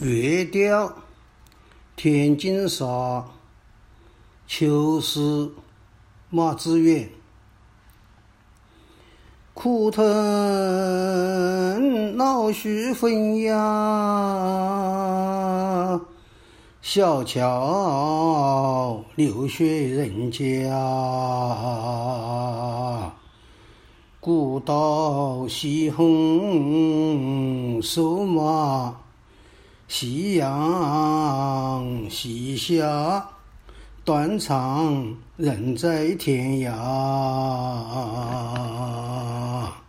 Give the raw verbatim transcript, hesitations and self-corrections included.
月调天净沙，秋思马致远。苦藤老树昏鸦，小桥流水人家。古道西风瘦马，夕阳西下，断肠人在天涯。